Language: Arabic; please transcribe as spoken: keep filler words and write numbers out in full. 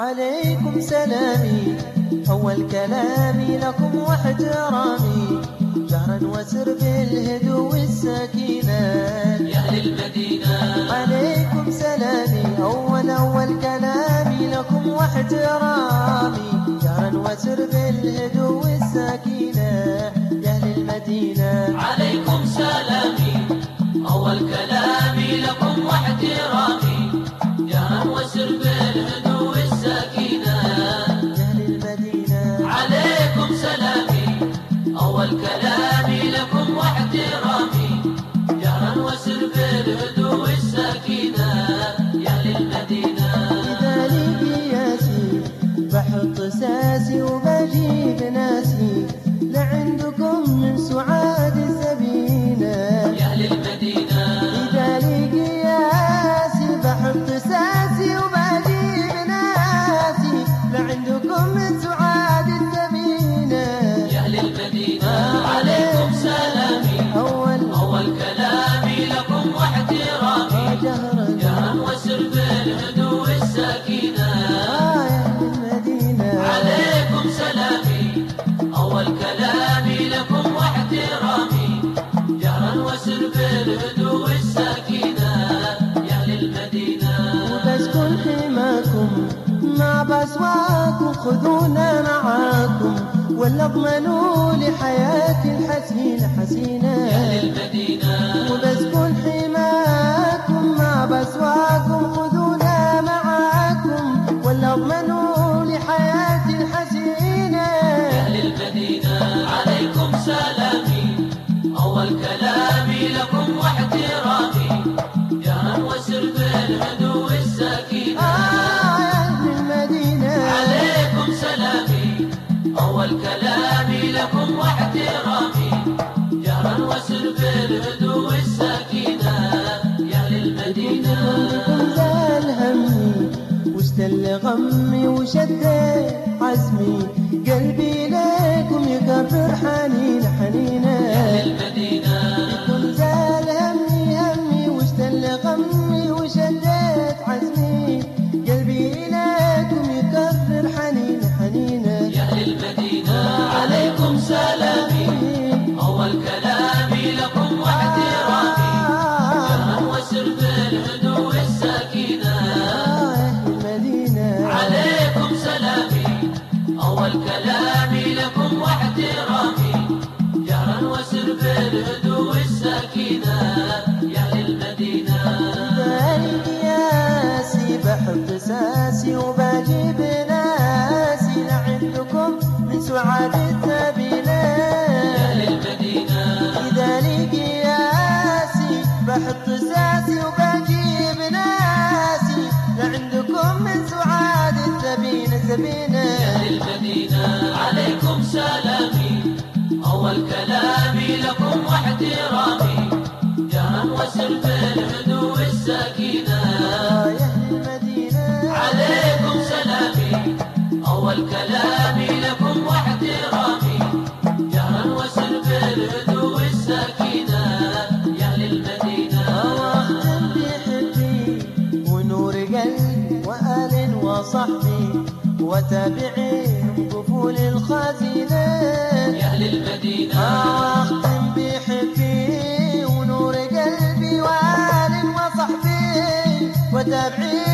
عليكم سلامي أول كلامي لكم واحترامي جهرا وسر بالهدوء والسكينة يا أهل المدينة. عليكم سلامي أول أول كلامي لكم واحترامي جهرا وسر بالهدوء والسكينة يا أهل المدينة. عليكم سلامي أول كلامي لكم واحترامي جهرا وسر بالهدوء والسكينة يا أهل المدينة. عليكم سلامي أول كلامي لكم واحترامي جهرا وسر بالهدوء والسكينة يا أهل المدينة. إذا لي قياسي بحط ساسي وبجيب ناسي لعندكم من سعاد السبينة يا أهل المدينة. إذا لي قياسي بحط ساسي وبجيب ناسي لعندكم من سعاد السبينة يا أهل المدينة. عليكم سلامي أول أول كلامي لكم واحترامي جهرا جهرا وسر بالهدوء والسكينة آه يا أهل المدينة. عليكم سلامي أول كلامي لكم واحترامي جهرا وسر بالهدوء والسكينة يا أهل المدينة. وبسكن حماكم مع بسواكم خذونا معاكم ولا اضمنوا لحياتي الحسينة حسينة يا أهل المدينة. وبسكن حماكم مع بسواكم خذونا معاكم ولا اضمنوا لحياتي الحسينة يا أهل المدينة. عليكم سلامي أول كلامي لكم واحترامي جهرا وسر بالهدوء والسكينة آه يا أهل المدينة. عليكم سلامي أول كلامي لكم واحترامي جهرا وسر بالهدوء والسكينة يا أهل المدينة. كنتم زال همي واستل غمي وشد عزمي قلبي ليكم يكبر حنين حنينة يا أهل المدينة. كنتم زال همي همي واستل غمي وشديت عزمي قلبي ليكم يكبر حنين حنينة يا أهل المدينة. عليكم سلامي أول كلامي لكم واحترامي جهرا وسر بالهدوء والسكينة آه يا أهل المدينة. عليكم سلامي أول كلامي لكم واحترامي جهرا وسر بالهدوء والسكينة يا أهل المدينة. بالي قياسي بحب ساسي وبجيب ناسي لعندكم من سعاد السبينة يا أهل المدينة. إذا لي قياسي بحط ساسي وبجيب ناسي لعندكم من سعاد السبينة سبينة يا أهل المدينة. عليكم سلامي أول كلامي لكم واحترامي جهرا وسر بالهدوء والسكينة آه يا أهل المدينة. عليكم سلامي أول كلامي لكم واحترامي جهرا وسر بالهدوء والسكينة يا أهل المدينة. واختم بحبي ونور قلبي وآل وصحبي وتابعين قفول الخزينة يا أهل المدينة. واختم بحبي ونور قلبي وآل وصحبي وتابعين